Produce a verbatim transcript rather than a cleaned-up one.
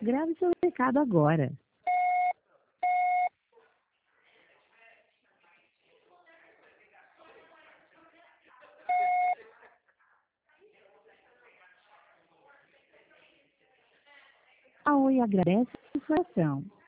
Grave seu recado agora. A Oi agradece a sua ação.